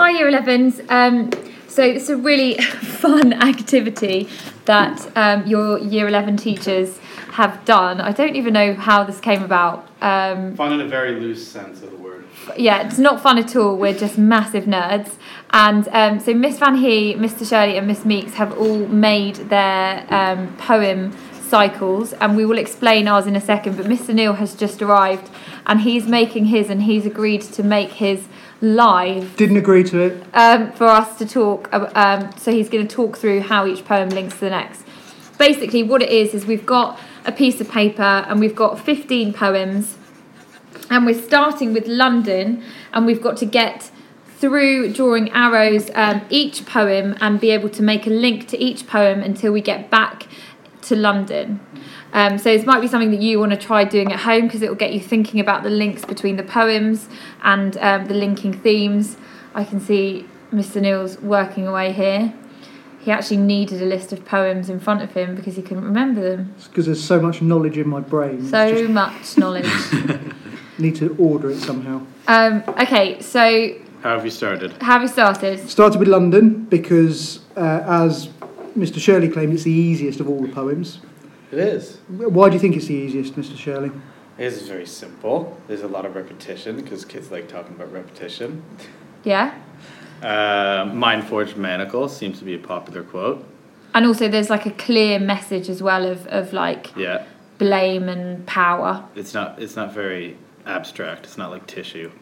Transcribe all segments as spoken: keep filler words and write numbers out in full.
hi Year elevens. Um, so it's a really fun activity that um, your Year eleven teachers have done. I don't even know how this came about. Um, fun in a very loose sense of the word. Yeah, it's not fun at all. We're just massive nerds. And um, so Miss Van Hee, Mister Shirley and Miss Meeks have all made their um, poem cycles, and we will explain ours in a second, but Mister Neil has just arrived and he's making his, and he's agreed to make his live. Didn't agree to it. Um, for us to talk, um, so he's going to talk through how each poem links to the next. Basically what it is, is we've got a piece of paper and we've got fifteen poems, and we're starting with London, and we've got to get through drawing arrows um, each poem and be able to make a link to each poem until we get back to London. Um, so this might be something that you want to try doing at home, because it will get you thinking about the links between the poems and um, the linking themes. I can see Mister Neil's working away here. He actually needed a list of poems in front of him because he couldn't remember them. It's because there's so much knowledge in my brain. So just much knowledge. need to order it somehow. Um, okay, so... How have you started? How have you started? Started with London because, uh, as Mister Shirley claimed, it's the easiest of all the poems. It is. Why do you think it's the easiest, Mister Shirley? It is very simple. There's a lot of repetition because kids like talking about repetition. Yeah? Uh, Mind Forged Manacle seems to be a popular quote. And also there's like a clear message as well of, of like Yeah. blame and power. It's not. It's not very abstract. It's not like Tissue,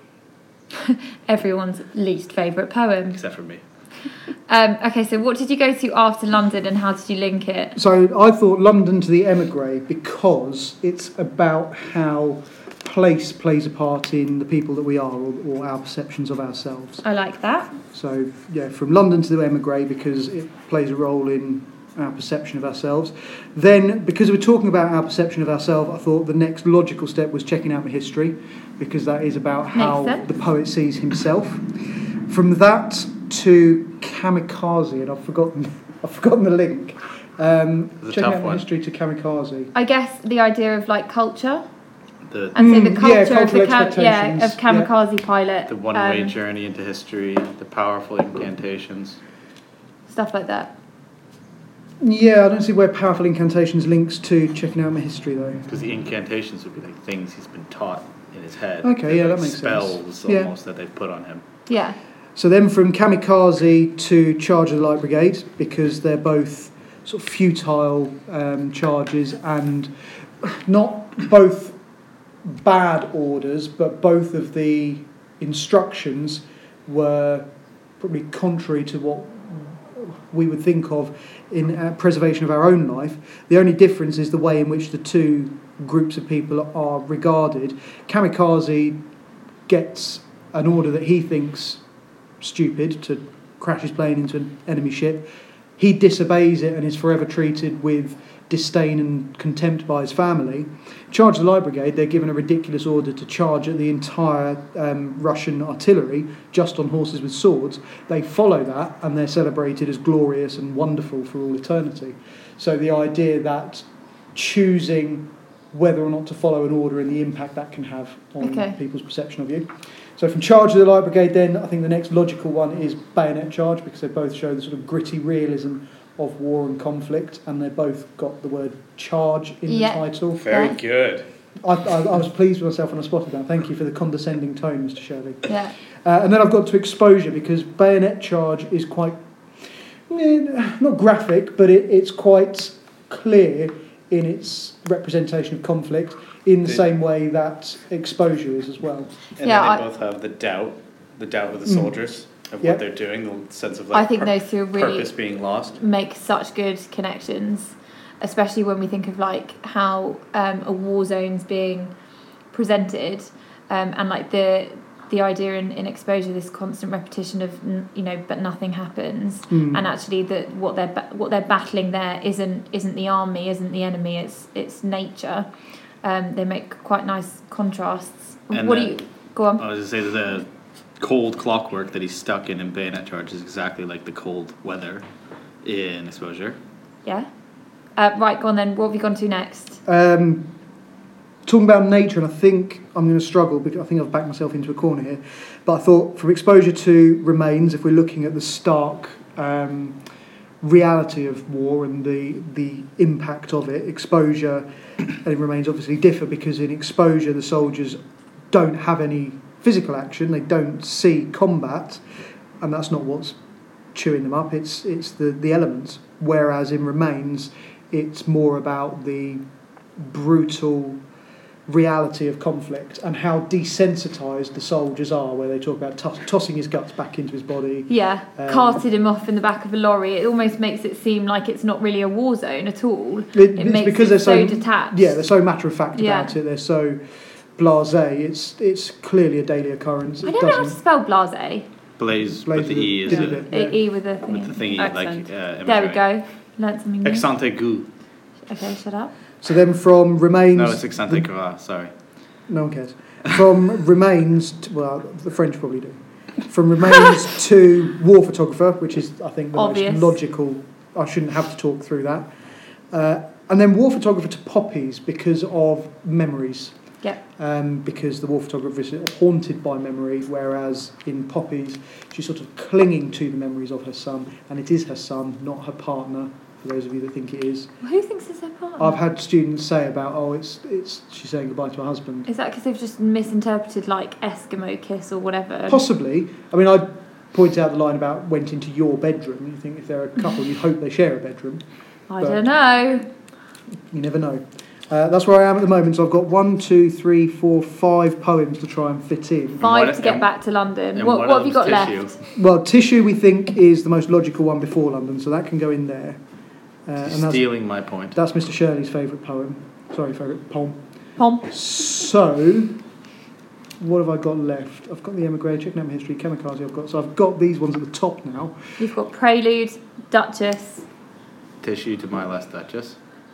Everyone's least favourite poem. except for me. Um, okay, so what did you go to after London and how did you link it? So I thought London to the Emigre because it's about how place plays a part in the people that we are, or, or our perceptions of ourselves. I like that. So, yeah, from London to the Emigre because it plays a role in our perception of ourselves. Then, because we're talking about our perception of ourselves, I thought the next logical step was checking out the history, because that is about how the poet sees himself. From that to Kamikaze, and I've forgotten, I've forgotten the link. Um, checking out the one. history to Kamikaze. I guess the idea of like culture. The And so the Mm, culture yeah, of the cultural ca- yeah, expectations, of Kamikaze pilot. the one-way um, journey into history, the powerful incantations. stuff like that. Yeah, I don't see where powerful incantations links to checking out my history, though. Because the incantations would be like things he's been taught in his head. Okay, They're yeah, like that makes spells sense. almost Yeah. that they've put on him. Yeah. So then from Kamikaze to Charge of the Light Brigade, because they're both sort of futile um, charges and not both bad orders, but both of the instructions were probably contrary to what we would think of in uh, preservation of our own life. The only difference is the way in which the two groups of people are regarded. Kamikaze gets an order that he thinks stupid, to crash his plane into an enemy ship. He disobeys it and is forever treated with disdain and contempt by his family. Charge of the Light Brigade, they're given a ridiculous order to charge at the entire um, Russian artillery just on horses with swords. They follow that and they're celebrated as glorious and wonderful for all eternity. So the idea that choosing whether or not to follow an order and the impact that can have on Okay. people's perception of you. So from Charge of the Light Brigade then, I think the next logical one is Bayonet Charge, because they both show the sort of gritty realism of war and conflict, and they both got the word charge in Yeah. the title. Very Yeah. good. I, I, I was pleased with myself when I spotted that. Thank you for the condescending tone, Mister Shirley. Yeah. Uh, and then I've got to Exposure, because Bayonet Charge is quite, eh, not graphic, but it, it's quite clear in its representation of conflict, in the Did- same way that Exposure is as well. And Yeah, then I- they both have the doubt, the doubt of the Mm. soldiers of Yep. what they're doing, the sense of like I think pur- those two are really purpose being lost. make such good connections, especially when we think of like how um, a war zone's being presented, um, and like the the idea in, in Exposure, this constant repetition of n- you know, but nothing happens, Mm. and actually that what they're ba- what they're battling there isn't isn't the army, isn't the enemy, it's it's nature. Um, they make quite nice contrasts. And what the- do you go on? I was to say that the cold clockwork that he's stuck in in Bayonet Charge is exactly like the cold weather in Exposure. Yeah. Uh, right, go on then. What have you gone to next? Um, talking about nature, and I think I'm going to struggle because I think I've backed myself into a corner here. But I thought from exposure to remains, if we're looking at the stark um, reality of war and the the impact of it, exposure and remains obviously differ because in exposure the soldiers don't have any physical action, they don't see combat, and that's not what's chewing them up. It's it's the the elements. Whereas in remains, it's more about the brutal reality of conflict and how desensitised the soldiers are, where they talk about toss- tossing his guts back into his body. Yeah, Um, carted him off in the back of a lorry. It almost makes it seem like it's not really a war zone at all. It, It it's makes because it they're so so detached. Yeah, they're so matter of fact Yeah. about it. They're so blasé. It's it's clearly a daily occurrence. I It don't know how to doesn't. spell blase. Blaze, Blaze with the with E a- is yeah, a, yeah. E E with a thingy. with the thingy, Accent. like uh, There we imagery. go. Learned something new. Exante gu. Okay, shut up. So then from remains. No, it's exante gras, sorry. No one cares. From remains, to, well, the French probably do. From remains to war photographer, which is, I think, the Obvious. most logical. I shouldn't have to talk through that. Uh, and then war photographer to poppies because of memories. Yep. Um, because the war photographer is haunted by memory, whereas in poppies, she's sort of clinging to the memories of her son, and it is her son, not her partner. For those of you that think it is, Well, who thinks it's their partner? I've had students say about, oh, it's it's she's saying goodbye to her husband. Is that because they've just misinterpreted like Eskimo kiss or whatever? Possibly. I mean, I point out the line about went into your bedroom. You think if they're a couple, you'd hope they share a bedroom. I but- don't know. You never know. Uh, that's where I am at the moment. So I've got one, two, three, four, five poems to try and fit in. Five what- to get and- back to London. and What, one what of have you got them's left? Well, tissue we think is the most logical one before London, so that can go in there. Uh, and that's, Stealing my point. that's Mister Shirley's favourite poem. Sorry, favourite poem. Pom. So, what have I got left? I've got the Emigrate, Checking Out My History, Kamikaze I've got. So I've got these ones at the top now. You've got Prelude, Duchess. Tissue to my last Duchess.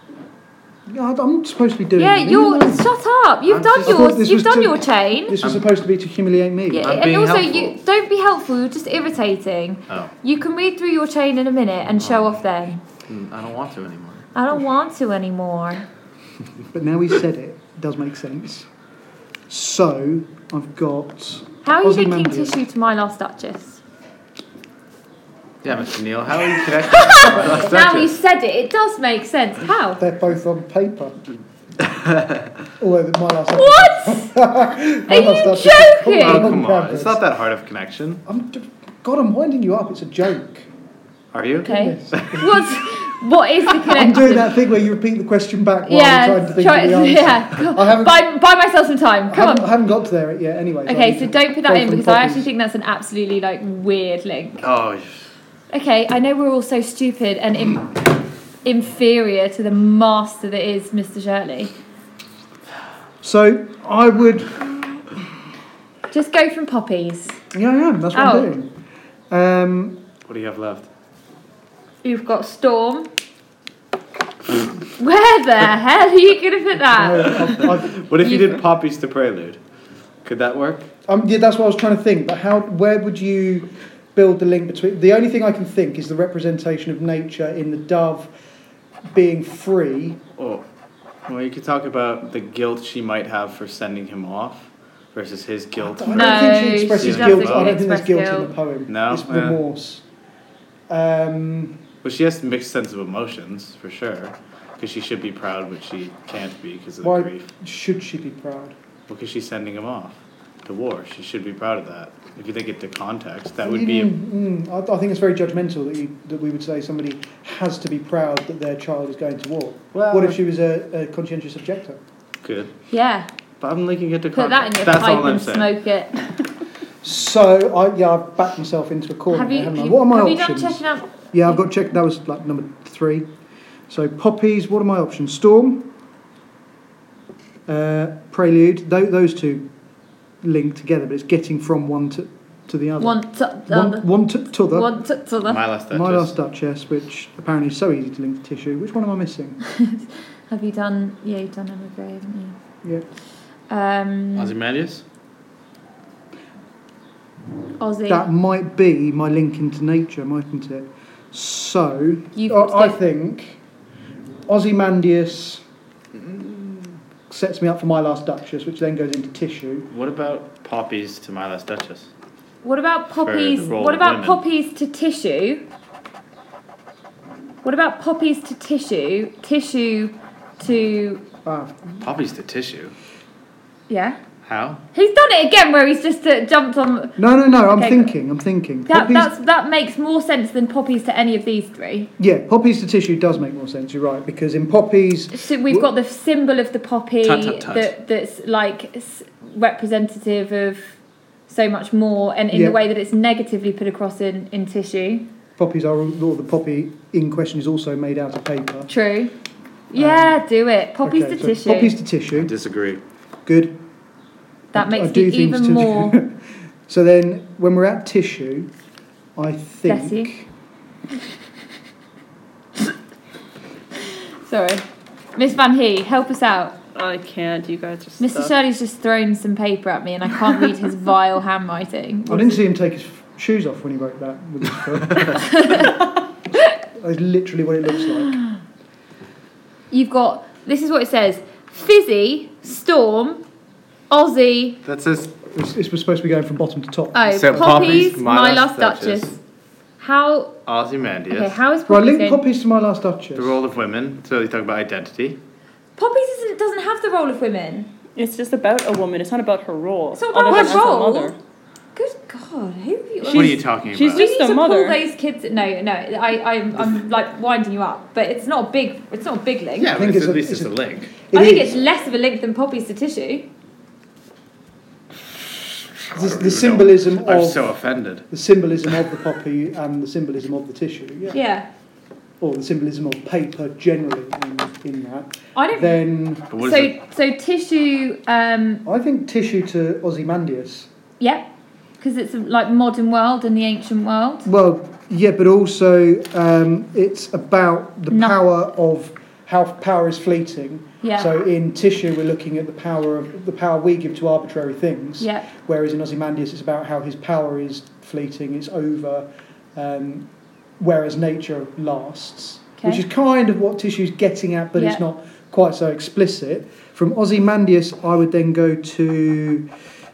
Yeah, I- I'm supposed to be doing Yeah, it. you're. Shut up! You've I'm done just- I thought yours. this You've was done to- your chain. This was I'm- supposed to be to humiliate me. Yeah, I'm and being also helpful. you don't be helpful. You're just irritating. Oh, You can read through your chain in a minute and show off then. mm, I don't want to anymore. I don't want to anymore. But now he said it, it does make sense. So, I've got... How are you linking Ozymandias. tissue to My Last Duchess? Yeah, Mister Neil, how are you connected to my last Now you Duchess? said it, it does make sense. How? They're both on paper. Although my last... What? my Are you last Duchess- joking? Oh, on come on. campus. It's not that hard of connection. I'm, God, I'm winding you up. It's a joke. Are you? Okay. Goodness. What's what is the connection? I'm doing that thing where you repeat the question back while Yeah, I'm trying to think try, of the answer. yeah. Come I on. haven't, Buy, buy myself some time. I Come haven't, I on. haven't got to there yet anyway. I Okay, need so to don't put that go in from because I poppies. actually think that's an absolutely like weird link. Oh, Okay, I know we're all so stupid and in, inferior to the master that is Mister Shirley. So, I would... Just go from poppies. Yeah, I am. That's what Oh. I'm doing. Um, what do you have left? You've got Storm. Where the hell are you going to put that? I've, I've, What if you You- did Poppies to Prelude? Could that work? um, yeah, that's what I was trying to think. But how? Where would you build the link between? The only thing I can think is the representation of nature in the dove being free. Oh, well, you could talk about the guilt she might have for sending him off versus his guilt. I don't No, think she she expresses doesn't guilt. I don't think there's express guilt, in guilt. the poem. No? It's Yeah. remorse. Um, But she has mixed sense of emotions, for sure. Because she should be proud, but she can't be because of the why grief. should she be proud? Because she's sending him off to war. She should be proud of that. If you think it to context, that would be... Mm, mm, I, I think it's very judgmental that you, that we would say somebody has to be proud that their child is going to war. Well, What if she was a, a conscientious objector? Good. Yeah, But I'm linking it to put that in context. your That's pipe all I'm and saying. smoke it. So I yeah I've backed myself into a corner. Have you, there, haven't I? you- What are my have options? you done checking out? Yeah, I've got check. That was like number three. So poppies. What are my options? Storm, uh, Prelude. Th- those two link together, but it's getting from one to, to the other. One to the one, other. one to, to the. One to the other. My last Duchess. My Last Duchess, which apparently is so easy to link to tissue. Which one am I missing? Have you done? Yeah, you've done Emma Grey, haven't Yeah. you? Um, Ozymandias? Aussie. That might be my link into nature, mightn't it? So, You've I, got to I go- think Ozymandias, mm, sets me up for My Last Duchess, which then goes into Tissue. What about poppies to My Last Duchess? What about poppies? the role What of about women. poppies to tissue? What about poppies to tissue? Tissue to Ah, Poppies to tissue? yeah. How? He's done it again, where he's just uh, jumped on. no, no, no. I'm Okay, thinking. I'm thinking. That Poppies, that's, that makes more sense than poppies to any of these three. yeah, poppies to tissue does make more sense. You're right, because in poppies, So we've got the symbol of the poppy Tut, tut, tut. that that's like s- representative of so much more, and in Yeah. the way that it's negatively put across in, in tissue. poppies are, or the poppy in question is also made out of paper. True. Yeah, do it. Poppies Okay, to so tissue. Poppies to tissue. Disagree. Good. that I- makes I do me things even to- more. So then, when we're at tissue, I Bless you. think. Sorry. Miss Van Hee, help us out. I can't. You guys are Mister stuck. Shirley's just thrown some paper at me and I can't read his vile handwriting. I didn't see him take his f- shoes off when he wrote that with his foot. That's literally what it looks like. You've got, this is what it says: Fizzy, Storm, Aussie, That's this. This, this was supposed to be going from bottom to top. oh, So Poppies, Poppies, My, Last Duchess. How, Ozymandias. okay, how is Well, I Poppies linked going? poppies to My Last Duchess. The role of women. So you talk about identity. Poppies isn't, doesn't have the role of women. It's just about a woman. It's not about her role. It's not about other her than as a role. mother. Good God, who have you... what are you talking she's about? We just need a to mother. pull those kids... No, no, I, I'm, I'm like winding you up, but it's not a big, it's not a big link. yeah, I think but it's it's at a- least it's it's a, a- link. It I think is. it's less of a link than Poppies to tissue. the, don't the know. symbolism I'm of so offended. the symbolism of the poppy and the symbolism of the tissue. Yeah. Yeah. Or the symbolism of paper generally in, in that. I don't... Then But what is so, it? so tissue... Um, I think tissue to Ozymandias. yeah, because it's like modern world and the ancient world. Well, yeah, but also um, it's about the No. power of how power is fleeting. Yeah. So in tissue, we're looking at the power of the power we give to arbitrary things. Yeah. Whereas in Ozymandias, it's about how his power is fleeting, it's over, um, whereas nature lasts. Okay. Which is kind of what tissue's getting at, but Yeah. it's not quite so explicit. From Ozymandias, I would then go to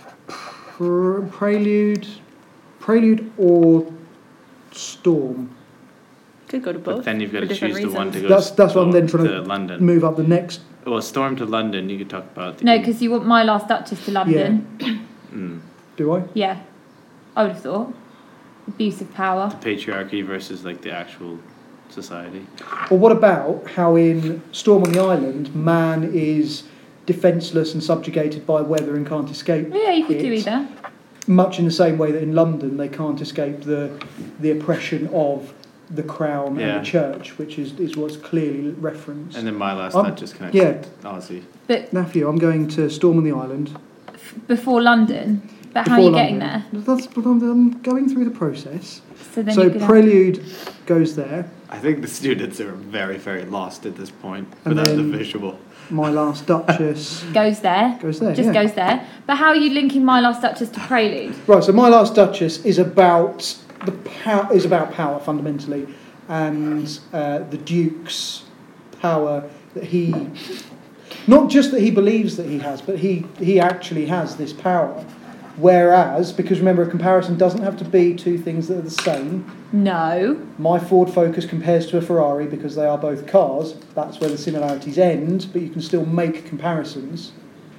Pre- Prelude, Prelude or Storm. Could go to both. But then you've got for to different choose the one to reasons. go That's- that's what I'm then trying to to London. Move up the next. Well, Storm to London, you could talk about. The, No, because you want My Last Duchess to London. Mm, Do I? Yeah. I would have thought. Abuse of power. patriarchy versus like the actual society. Or what about how in Storm on the Island, man is defenceless and subjugated by weather and can't escape? Yeah, you could do it, either. Much in the same way that in London they can't escape the the oppression of the crown Yeah. and the church, which is, is what's clearly referenced. And then my last Um, Duchess connects yeah. to Aussie. But Nephew, I'm going to Storm on the Island. f- before London. But how are you before getting London. there? That's, but I'm, I'm going through the process. So then So you could have- Prelude goes there. I think the students are very, very lost at this point And without then- the visual. My Last Duchess goes there. goes there. Just yeah. goes there. But how are you linking My Last Duchess to Prelude? Right, so My Last Duchess is about the power is about power fundamentally, and uh, the Duke's power that he, not just that he believes that he has, but he he actually has this power. Whereas, because remember, a comparison doesn't have to be two things that are the same. No. My Ford Focus compares to a Ferrari because they are both cars. That's where the similarities end, but you can still make comparisons.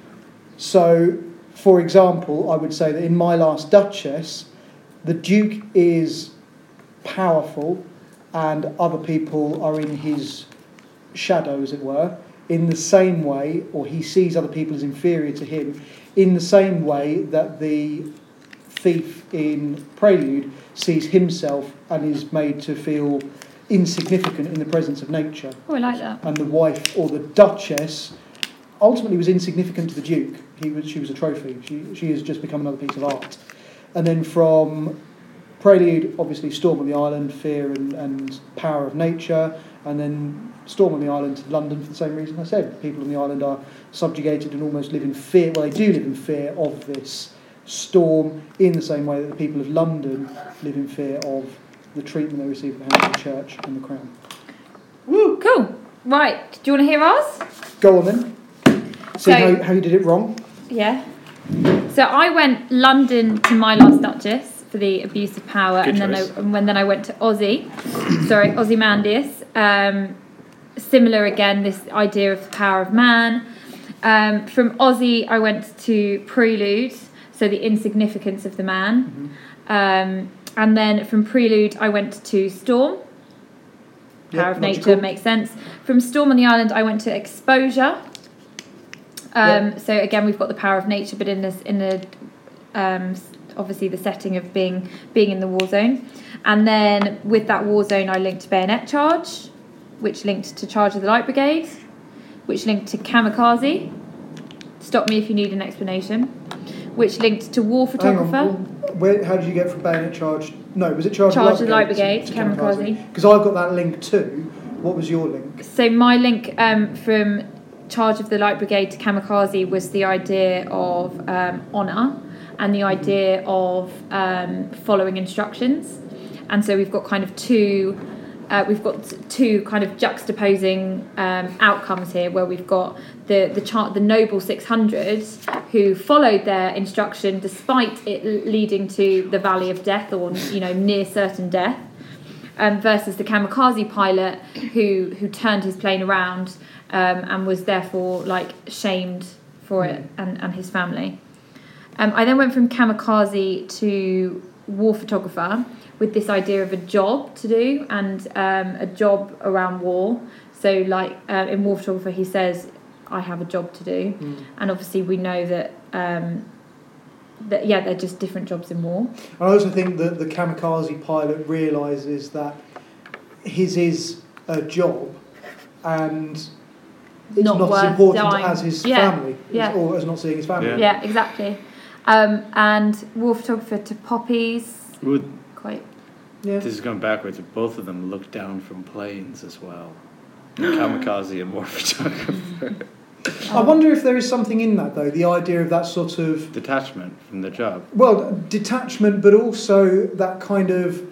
So, for example, I would say that in My Last Duchess, the Duke is powerful and other people are in his shadow, as it were, in the same way, or he sees other people as inferior to him, in the same way that the thief in Prelude sees himself and is made to feel insignificant in the presence of nature. Oh, I like that. And the wife, or the Duchess, ultimately was insignificant to the Duke. He was, she was a trophy. She, she has just become another piece of art. And then from Prelude, obviously Storm on the Island, fear and, and power of nature, and then Storm on the Island to London for the same reason I said. People on the island are subjugated and almost live in fear, well, they do live in fear of this storm in the same way that the people of London live in fear of the treatment they receive at the hands of the church and the crown. Cool. Right. Do you want to hear ours? Go on then. So, So- how, how you did it wrong? Yeah. So I went London to My Last Duchess for the abuse of power, Good and then I, choice. and when then I went to Aussie, sorry, Ozymandias. Um, similar again, this idea of the power of man. Um, from Aussie, I went to Prelude, so the insignificance of the man. Mm-hmm. Um, and then from Prelude, I went to Storm. Power Yeah, of Nature logical. makes sense. From Storm on the Island, I went to Exposure. Um, So again, we've got the power of nature, but in this, in the um, s- obviously the setting of being being in the war zone, and then with that war zone, I linked Bayonet Charge, which linked to Charge of the Light Brigade, which linked to Kamikaze. Stop me if you need an explanation. Which linked to War Hang Photographer. on. Where, how did you get from Bayonet Charge? No, was it Charge, Charge of the Light Brigade? to Kamikaze. Because I've got that link too. What was your link? So my link um, from Charge of the Light Brigade to Kamikaze was the idea of um, honour and the idea of um, following instructions. And so we've got kind of two, uh, we've got two kind of juxtaposing um, outcomes here, where we've got the the chart, the Noble six hundred, who followed their instruction despite it leading to the Valley of Death, or you know near certain death. Um, versus the kamikaze pilot who who turned his plane around um, and was therefore like shamed for it, and, and his family. Um, I then went from kamikaze to war photographer with this idea of a job to do, and um, a job around war. So like uh, in war photographer, he says, I have a job to do. Mm. And obviously we know that um, that yeah, they're just different jobs in war. And I also think that the kamikaze pilot realises that his is a job, and it's Not not, worth as important dying. as his Yeah, family, yeah. or as not seeing his family. Yeah. Yeah, exactly. Um, and war photographer to poppies, Would, quite. Yeah. this is going backwards, but both of them look down from planes as well. Kamikaze and war photographer. I wonder if there is something in that, though, the idea of that sort of, Detachment from the job. well, detachment, but also that kind of,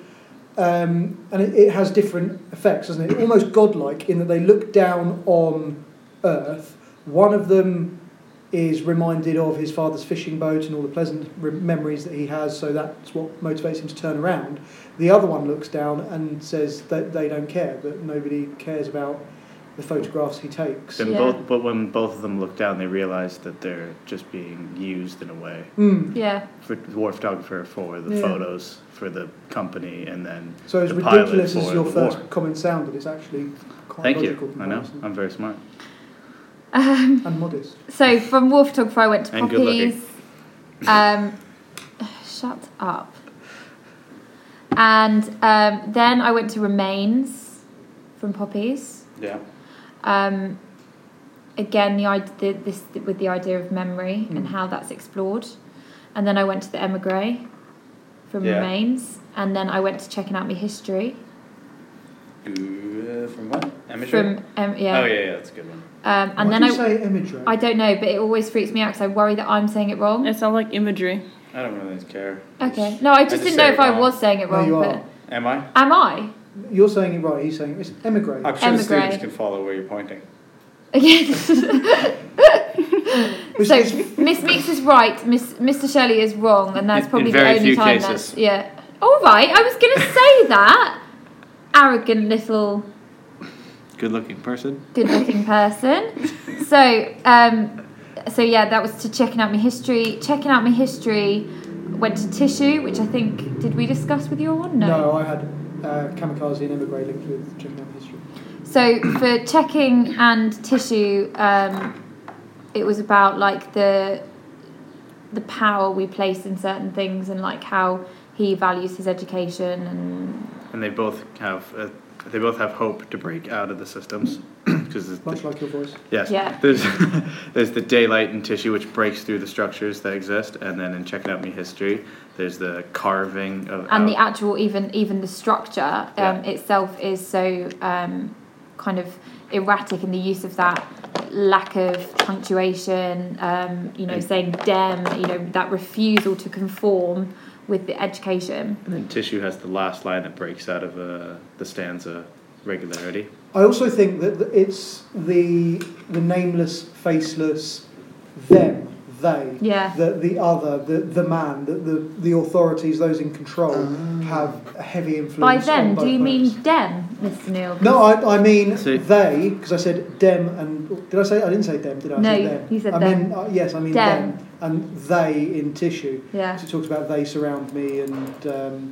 um, and it, it has different effects, doesn't it? Almost godlike in that they look down on Earth. One of them is reminded of his father's fishing boat and all the pleasant re- memories that he has, so that's what motivates him to turn around. The other one looks down and says that they don't care, that nobody cares about the photographs he takes. Then Yeah. both, but when both of them look down, they realize that they're just being used in a way. Mm. Yeah, For the war photographer for the Yeah. photos for the company, and then So as the pilot ridiculous as for your the first war. comment sounded, it's actually quite Thank logical you. I know. comparison. I'm very smart. um, And modest. so from war photographer I went to And good looking. poppies. Um, shut up. And um, then I went to remains from poppies. Yeah. Um, again, the idea this with the idea of memory and Mm. how that's explored. And then I went to the emigre from Yeah. remains, and then I went to checking out my history Uh, from what? Imagery? from um, yeah. Oh, yeah, yeah, that's a good one. Um, and Why then do I you say imagery? I don't know, but it always freaks me out because I worry that I'm saying it wrong. It sounds like imagery. I don't really care. Okay. No, I just just didn't say know it if I wrong. was saying it No, wrong. you but are. Am I? am I? You're saying it right, he's saying it's emigre. I'm sure the Emigre. students can follow where you're pointing. Yes. Which So is- Miss Meeks is right. Miss Mister Shirley is wrong, and that's In- probably in the very only few time cases. that's yeah. All right, I was going to say that. Arrogant little Good looking person. good-looking person. So, um, so yeah, that was to checking out my history. Checking out my history, went to tissue, which I think did we discuss with you on? no. I had uh, kamikaze and emigre linked with checking out history. So for checking and tissue, um, it was about like the the power we place in certain things, and like how he values his education, and And they both have uh, they both have hope to break out of the systems because Much like your voice. yes, Yeah. there's there's the daylight in tissue which breaks through the structures that exist, and then in checking out me history, there's the carving of and the out- actual even even the structure um, Yeah. itself is so um, kind of erratic in the use of that lack of punctuation. Um, you know, And- saying "dem," you know, that refusal to conform with the education. and then tissue has the last line that breaks out of uh, the stanza regularity. I also think that th- it's the the nameless, faceless them, they, Yeah. the the other, the the man, the the, the authorities, those in control, have a heavy influence. By on them, both do you ways. mean them, Mister Neil? No, I, I mean So- they, because I said dem and did I say I didn't say dem? Did I? I No, said them. you said I them. mean uh, yes, I mean Dem. them and they in tissue. Yeah. So it talks about they surround me and. Um,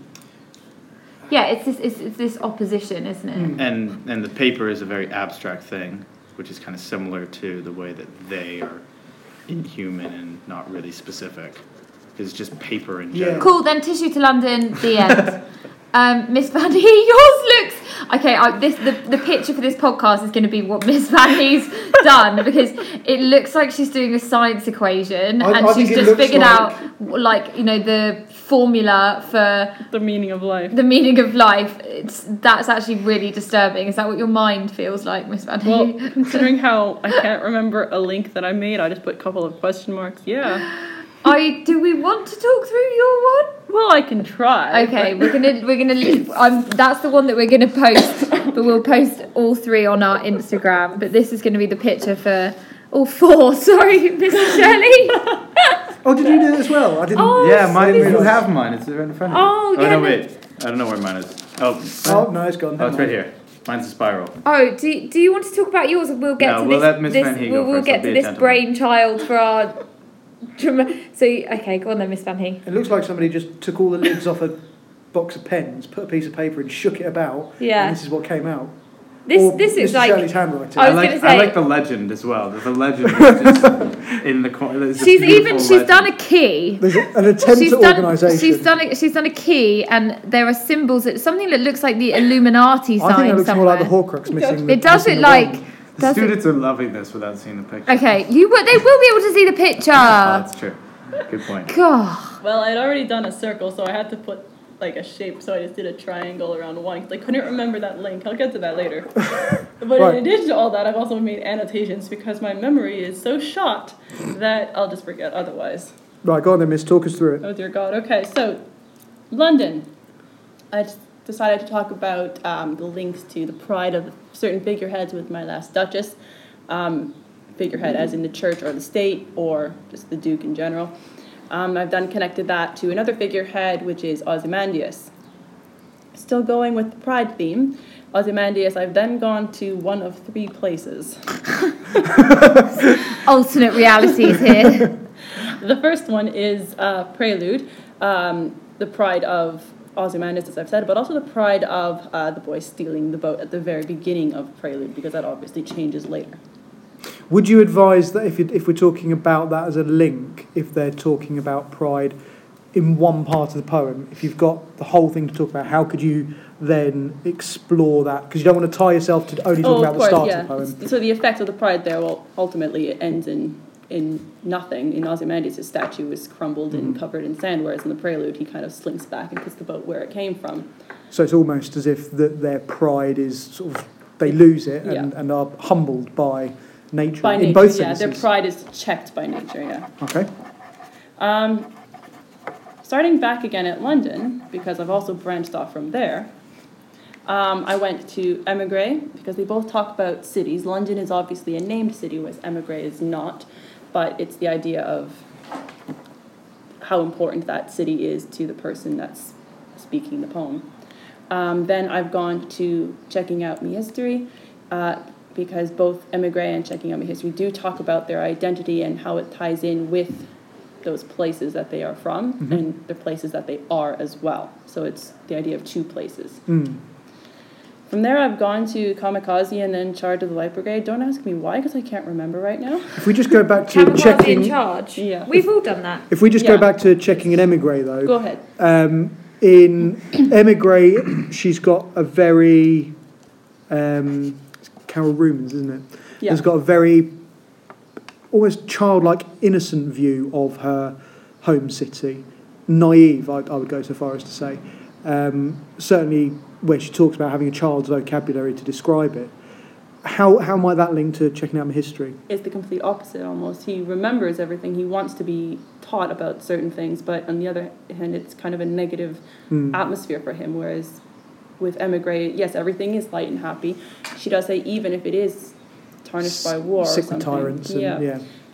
Yeah, it's this, it's, it's this opposition, isn't it? Mm. And and the paper is a very abstract thing, which is kind of similar to the way that they are inhuman and not really specific. It's just paper in Yeah. general. Cool, then Tissue to London, the end. um, Miss Vanny, yours looks... Okay, I, this the, the picture for this podcast is going to be what Miss Vanny's done, because it looks like she's doing a science equation, I- and I she's think it just looks figured like- out, like, you know, the formula for The meaning of life. the meaning of life. It's That's actually really disturbing. Is that what your mind feels like, Miss Vanny? Well, considering how I can't remember a link that I made, I just put a couple of question marks. Yeah. I do we want to talk through your one? Well, I can try. Okay, but- we're gonna we're gonna um that's the one that we're gonna post, but we'll post all three on our Instagram. But this is gonna be the picture for all four. Sorry, Mister Shelley. oh, did you do it as well? I didn't. Oh, Yeah, mine. this You is- have mine. It's right in front of you. Oh, Oh yeah, no, no. wait. I don't know where mine is. Oh, Oh no, it's gone. oh, it's right here. Mine's a spiral. Oh, do do you want to talk about yours? We'll get No, to we'll this. let Miss this Van Hee we'll, go we'll first. get I'll to be this attentive. brainchild for our. Drama- so okay, go on then, Miss Van Hee. It looks like somebody just took all the lids off a box of pens, put a piece of paper and shook it about. Yeah. And this is what came out. This Or this is Mister like. Shirley's handwriting. I I was like gonna I say- like the legend as well. There's a legend that's just in the corner. There's a She's even beautiful she's legend. done a key. There's a- an attempt She's at done, organisation. she's done a, she's done a key, and there are symbols. That, something that looks like the Illuminati sign I think that looks somewhere. more like the Horcrux missing. the- It does missing look the like. wand. The Does it? students are loving this without seeing the picture. Okay, you will, they will be able to see the picture. Oh, that's true. Good point. God. Well, I'd already done a circle, so I had to put like a shape, so I just did a triangle around one, 'cause I couldn't remember that link. I'll get to that later. But Right. in addition to all that, I've also made annotations because my memory is so shot that I'll just forget otherwise. Right, go on then, Miss. Talk us through it. Oh dear God. Okay, so London. I just decided to talk about um, the links to the pride of certain figureheads with my last Duchess. Um, figurehead as in the church or the state or just the Duke in general. Um, I've then connected that to another figurehead, which is Ozymandias. Still going with the pride theme, Ozymandias, I've then gone to one of three places. Alternate realities here. The first one is uh, Prelude, um, the pride of Ozymandias, as I've said, but also the pride of uh, the boy stealing the boat at the very beginning of Prelude, because that obviously changes later. Would you advise that if, you, if we're talking about that as a link, if they're talking about pride in one part of the poem, if you've got the whole thing to talk about, how could you then explore that? Because you don't want to tie yourself to only talking Oh, about of the course, start yeah. of the poem. So the effect of the pride there, well, ultimately it ends in in nothing. In Ozymandias, his statue is crumbled and Mhm. covered in sand, whereas in the Prelude, he kind of slinks back and puts the boat where it came from. So it's almost as if that their pride is sort of, they lose it and, Yeah. and are humbled by nature By in nature, both yeah, senses. their pride is checked by nature, yeah. Okay. Um, starting back again at London, because I've also branched off from there, um, I went to Emigre, because they both talk about cities. London is obviously a named city, whereas Emigre is not, but it's the idea of how important that city is to the person that's speaking the poem. Um, then I've gone to Checking Out Me History, uh, because both Emigre and Checking Out Me History do talk about their identity and how it ties in with those places that they are from, Mhm. and the places that they are as well. So it's the idea of two places. Mm. From there, I've gone to Kamikaze and then Charge of the Light Brigade. Don't ask me why, because I can't remember right now. If we just go back to Kamikaze in checking, charge. Yeah. We've all done that. if we just Yeah. go back to checking an emigre though, Go ahead. um, in emigre she's got a very um, it's Carol Rumens, isn't it? Yeah. Has got a very almost childlike, innocent view of her home city. Naive, I, I would go so far as to say. Um, certainly, where she talks about having a child's vocabulary to describe it. How how might that link to Checking Out My History? Is the complete opposite almost. He remembers everything. He wants to be taught about certain things, but on the other hand, it's kind of a negative Hmm. atmosphere for him. Whereas with Emigre, yes, everything is light and happy. She does say even if it is tarnished by war Sick or with something. tyrants, and, yeah. yeah.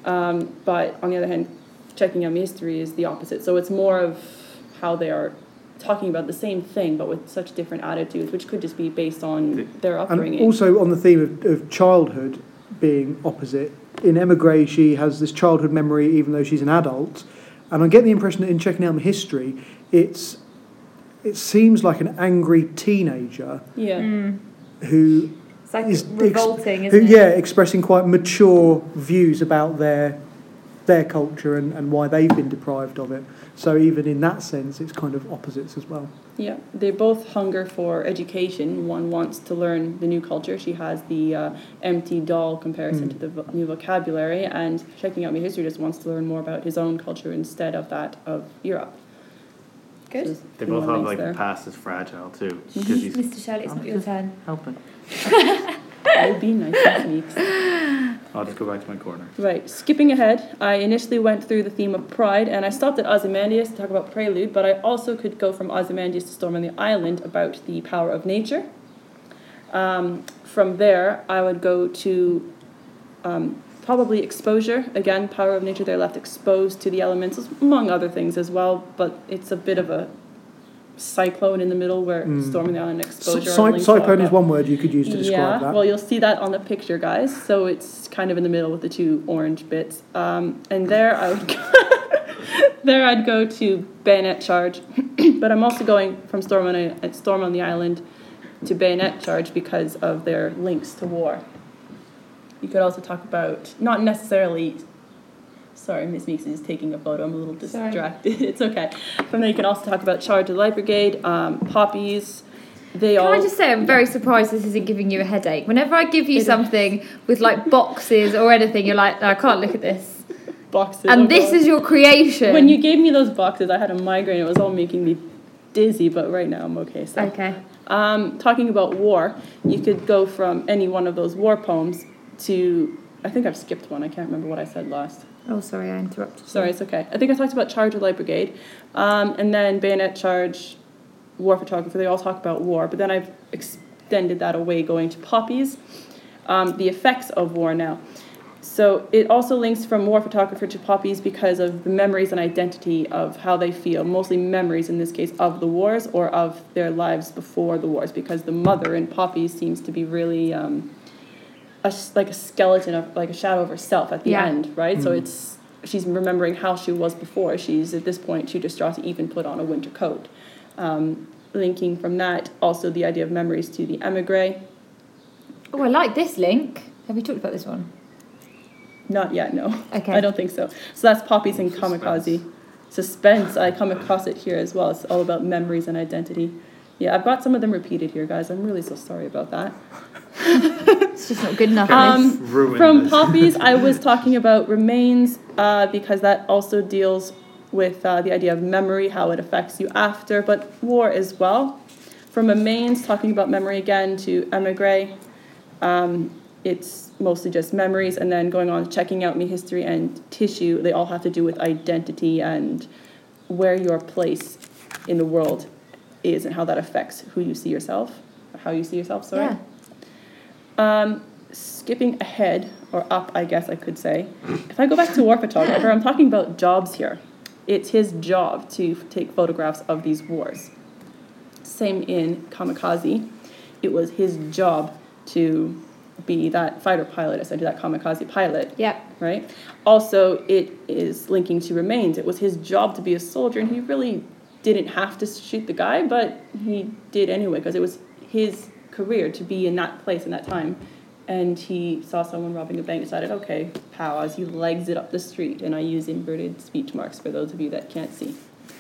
Um, but on the other hand, checking out history is the opposite. So it's more of how they are talking about the same thing, but with such different attitudes, which could just be based on their upbringing. And also on the theme of, of childhood being opposite, in Emigre she has this childhood memory even though she's an adult, and I get the impression that in checking out history, it's it seems like an angry teenager Yeah. Mm. who It's like is revolting, ex- isn't who, it? yeah, expressing quite mature views about their their culture and, and why they've been deprived of it. So even in that sense, it's kind of opposites as well. Yeah, they both hunger for education. One wants to learn the new culture. She has the uh, empty doll comparison Mm. to the vo- new vocabulary, and checking out me history just wants to learn more about his own culture instead of that of Europe. Good. So They there's both more have links like there. the past is fragile too. 'Cause he's Mister Shelley, it's not your turn. helping. I'll be nice this week. I'll just go back to my corner. Right, skipping ahead, I initially went through the theme of pride, and I stopped at Ozymandias to talk about Prelude, but I also could go from Ozymandias to Storm on the Island about the power of nature. Um, from there, I would go to um, probably exposure. Again, power of nature, they're left exposed to the elementals, among other things as well, but it's a bit of a cyclone in the middle where Mm. Storm on the Island and Cy- exposure are cy- linked cyclone up. is one word you could use to describe Yeah, that. well, you'll see that on the picture, guys. So it's kind of in the middle with the two orange bits. Um, and there I would go there I'd go to bayonet charge, but I'm also going from Storm on a, Storm on the Island to bayonet charge because of their links to war. You could also talk about not necessarily. Sorry, Miss Meeks is taking a photo. I'm a little Sorry. distracted. It's okay. From there, you can also talk about Charge of the Light Brigade, um, poppies. They Can all. I just say I'm very surprised this isn't giving you a headache. Whenever I give you It- something with like boxes or anything, you're like, no, I can't look at this. boxes. And oh this God. is your creation. When you gave me those boxes, I had a migraine. It was all making me dizzy, but right now I'm okay. So, Okay. um, talking about war, you could go from any one of those war poems to. I think I've skipped one. I can't remember what I said last. Oh, sorry, I interrupted. Sorry, it's okay. I think I talked about Charge of Light Brigade, um, and then Bayonet Charge, War Photographer. They all talk about war, but then I've extended that away, going to poppies, um, the effects of war now. So it also links from War Photographer to poppies because of the memories and identity of how they feel, mostly memories in this case of the wars or of their lives before the wars, because the mother in poppies seems to be really um, a, s- like a skeleton of like a shadow of herself at the Yeah. end, right? So Mm. it's she's remembering how she was before. She's at this point too distraught to even put on a winter coat. Um, linking from that, also the idea of memories to the emigre. Oh, I like this link. Have we talked about this one? Not yet, no. Okay. I don't think so. So that's poppies and Suspense. kamikaze. Suspense. I come across it here as well. It's all about memories and identity. Yeah, I've got some of them repeated here, guys. I'm really so sorry about that. It's just not good enough. Um, Liz. Ruined From this. poppies, I was talking about remains uh, because that also deals with uh, the idea of memory, how it affects you after, but war as well. From remains, talking about memory again, to emigre, um, it's mostly just memories, and then going on checking out me history and tissue. They all have to do with identity and where your place in the world is and how that affects who you see yourself, or how you see yourself. Sorry. Yeah. Um, skipping ahead, or up, I guess I could say. If I go back to war photographer, I'm talking about jobs here. It's his job to take photographs of these wars. Same in Kamikaze. It was his job to be that fighter pilot, essentially that kamikaze pilot, Yep. right? Also, it is linking to remains. It was his job to be a soldier, and he really didn't have to shoot the guy, but he did anyway, because it was his career to be in that place in that time. And he saw someone robbing a bank, decided, okay, pow, as he legs it up the street. And I use inverted speech marks for those of you that can't see.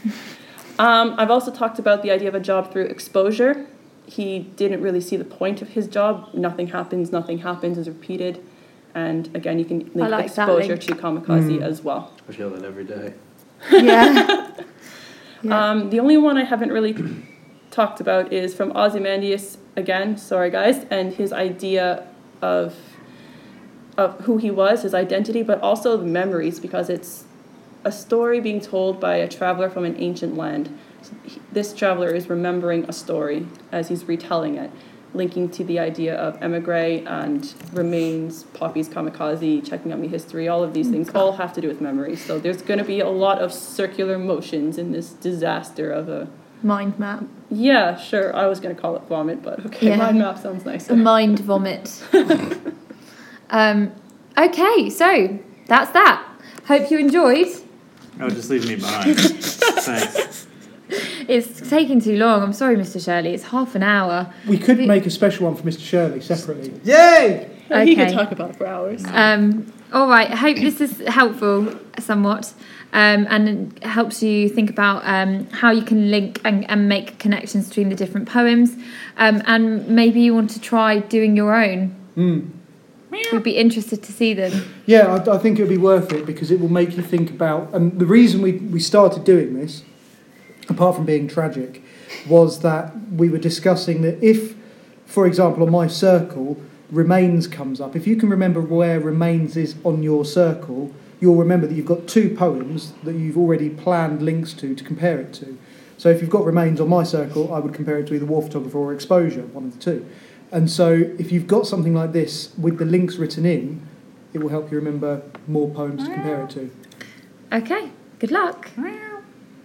um, I've also talked about the idea of a job through exposure. He didn't really see the point of his job. Nothing happens, nothing happens is repeated. And again, you can link like that exposure link. to kamikaze Mm. as well. I feel that every day. Yeah. Yeah. Um, the only one I haven't really talked about is from Ozymandias again, sorry guys, and his idea of of who he was, his identity, but also the memories, because it's a story being told by a traveler from an ancient land. So he- this traveler is remembering a story as he's retelling it. linking to the idea of emigre and remains, Poppy's kamikaze, checking on me history, all of these things all have to do with memory. So there's going to be a lot of circular motions in this disaster of a... Mind map. Yeah, sure. I was going to call it vomit, but okay, Yeah. mind map sounds nicer. A mind vomit. um, okay, so that's that. Hope you enjoyed. Oh, just leave me behind. Thanks. It's taking too long. I'm sorry, Mister Shirley. It's half an hour. We could The- make a special one for Mister Shirley separately. Yay! He could Okay. talk about it for hours. Um, all right. I hope this is helpful somewhat, um, and helps you think about um, how you can link and, and make connections between the different poems, um, and maybe you want to try doing your own. Mm. We'd be interested to see them. Yeah, I, I think it would be worth it because it will make you think about. And the reason we, we started doing this, apart from being tragic, was that we were discussing that if, for example, on my circle, Remains comes up, if you can remember where Remains is on your circle, you'll remember that you've got two poems that you've already planned links to to compare it to. So if you've got Remains on my circle, I would compare it to either War Photographer or Exposure, one of the two. And so if you've got something like this with the links written in, it will help you remember more poems to compare it to. Okay. Good luck.